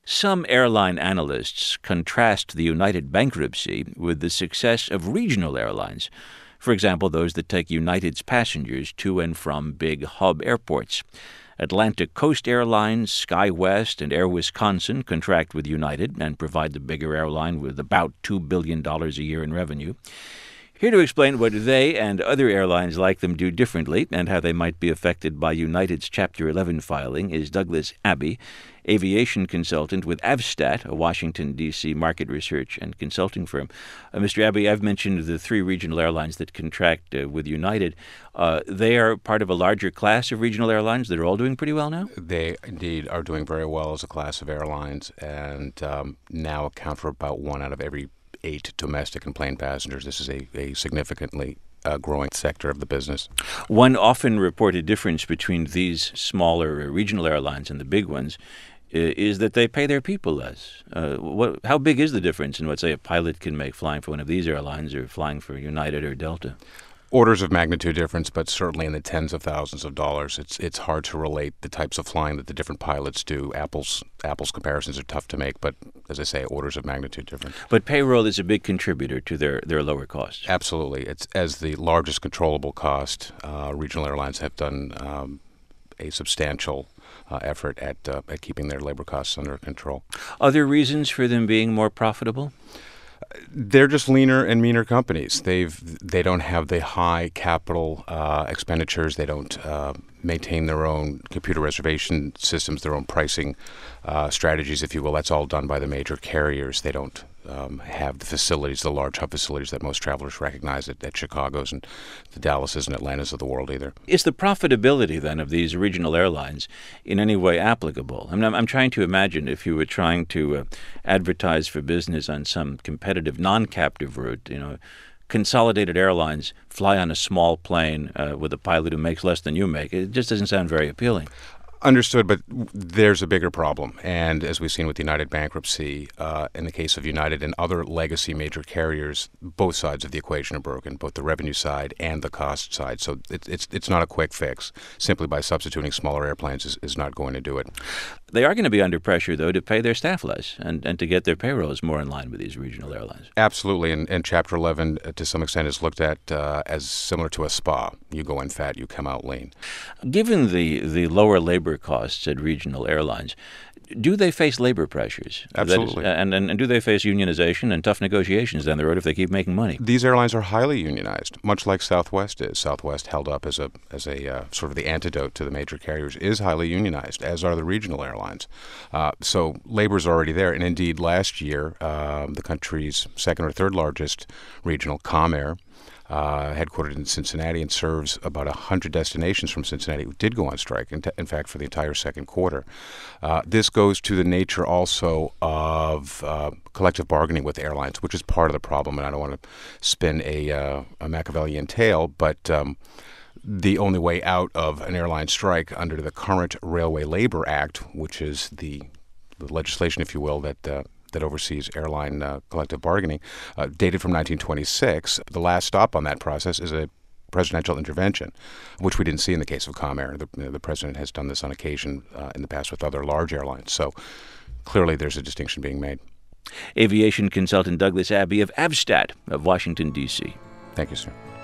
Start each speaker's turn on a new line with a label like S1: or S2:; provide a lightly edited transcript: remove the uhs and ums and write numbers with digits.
S1: Some airline analysts contrast the United bankruptcy with the success of regional airlines. For example, those that take United's passengers to and from big hub airports. Atlantic Coast Airlines, SkyWest, and Air Wisconsin contract with United and provide the bigger airline with about $2 billion a year in revenue. Here to explain what they and other airlines like them do differently and how they might be affected by United's Chapter 11 filing is Douglas Abbey, aviation consultant with Avstat, a Washington, D.C. market research and consulting firm. Mr. Abbey, I've mentioned the three regional airlines that contract with United. They are part of a larger class of regional airlines that are all doing pretty well now?
S2: They indeed are doing very well as a class of airlines and now account for about 1 out of every 8 domestic and plane passengers. This is a significantly growing sector of the business.
S1: One often reported difference between these smaller regional airlines and the big ones is that they pay their people less. How big is the difference in what, say, a pilot can make flying for one of these airlines or flying for United or Delta?
S2: Orders of magnitude difference, but certainly in the tens of thousands of dollars. It's hard to relate the types of flying that the different pilots do. Apples comparisons are tough to make, but as I say, orders of magnitude difference.
S1: But payroll is a big contributor to their lower costs.
S2: Absolutely. It's as the largest controllable cost. Regional airlines have done a substantial effort at keeping their labor costs under control.
S1: Other reasons for them being more profitable?
S2: They're just leaner and meaner companies. They don't have the high capital expenditures. They don't maintain their own computer reservation systems, their own pricing strategies, if you will. That's all done by the major carriers. They don't have the facilities, the large hub facilities that most travelers recognize at Chicago's and the Dallases and Atlantas of the world either.
S1: Is the profitability then of these regional airlines in any way applicable? I mean, I'm trying to imagine if you were trying to advertise for business on some competitive non-captive route, Consolidated Airlines fly on a small plane with a pilot who makes less than you make. It just doesn't sound very appealing.
S2: Understood, but there's a bigger problem. And as we've seen with the United bankruptcy, in the case of United and other legacy major carriers, both sides of the equation are broken, both the revenue side and the cost side. So it's not a quick fix. Simply by substituting smaller airplanes is not going to do it.
S1: They are going to be under pressure, though, to pay their staff less and to get their payrolls more in line with these regional airlines.
S2: Absolutely. And Chapter 11, to some extent, is looked at as similar to a spa. You go in fat, you come out lean.
S1: Given the lower labor costs at regional airlines, do they face labor pressures?
S2: Absolutely.
S1: And do they face unionization and tough negotiations down the road if they keep making money?
S2: These airlines are highly unionized, much like Southwest is. Southwest, held up as a sort of the antidote to the major carriers, is highly unionized, as are the regional airlines. So labor is already there. And indeed, last year, the country's second or third largest regional, Comair, headquartered in Cincinnati and serves about 100 destinations from Cincinnati, did go on strike, in fact, for the entire second quarter. This goes to the nature also of collective bargaining with airlines, which is part of the problem. And I don't want to spin a Machiavellian tale, but the only way out of an airline strike under the current Railway Labor Act, which is the legislation, if you will, that oversees airline collective bargaining, dated from 1926. The last stop on that process is a presidential intervention, which we didn't see in the case of Comair. The president has done this on occasion in the past with other large airlines. So clearly there's a distinction being made.
S1: Aviation consultant Douglas Abbey of Avstat of Washington, D.C.
S2: Thank you, sir.